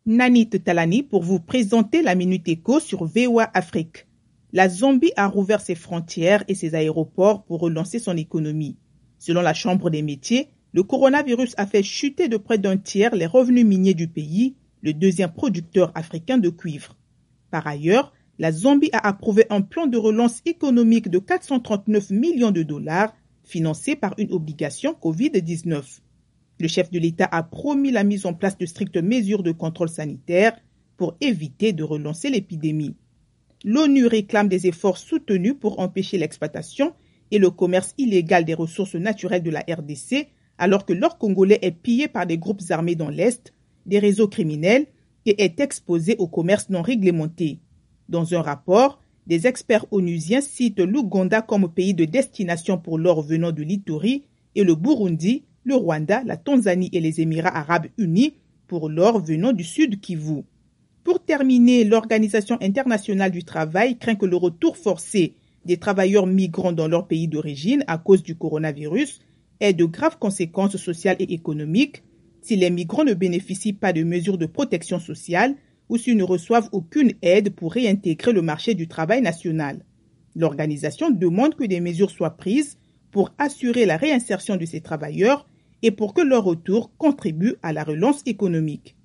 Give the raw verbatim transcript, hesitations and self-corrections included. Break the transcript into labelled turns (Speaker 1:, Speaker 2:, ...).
Speaker 1: Nanit Talani pour vous présenter la Minute Éco sur V O A Afrique. La Zambie a rouvert ses frontières et ses aéroports pour relancer son économie. Selon la Chambre des métiers, le coronavirus a fait chuter de près d'un tiers les revenus miniers du pays, le deuxième producteur africain de cuivre. Par ailleurs, la Zambie a approuvé un plan de relance économique de quatre cent trente-neuf millions de dollars, financé par une obligation covid dix-neuf. Le chef de l'État a promis la mise en place de strictes mesures de contrôle sanitaire pour éviter de relancer l'épidémie. L'ONU réclame des efforts soutenus pour empêcher l'exploitation et le commerce illégal des ressources naturelles de la R D C, alors que l'or congolais est pillé par des groupes armés dans l'Est, des réseaux criminels et est exposé au commerce non réglementé. Dans un rapport, des experts onusiens citent l'Ouganda comme pays de destination pour l'or venant de l'Ituri et le Burundi, le Rwanda, la Tanzanie et les Émirats arabes unis pour l'or venant du sud Kivu. Pour terminer, l'Organisation internationale du travail craint que le retour forcé des travailleurs migrants dans leur pays d'origine à cause du coronavirus ait de graves conséquences sociales et économiques si les migrants ne bénéficient pas de mesures de protection sociale ou s'ils ne reçoivent aucune aide pour réintégrer le marché du travail national. L'organisation demande que des mesures soient prises pour assurer la réinsertion de ces travailleurs et pour que leur retour contribue à la relance économique.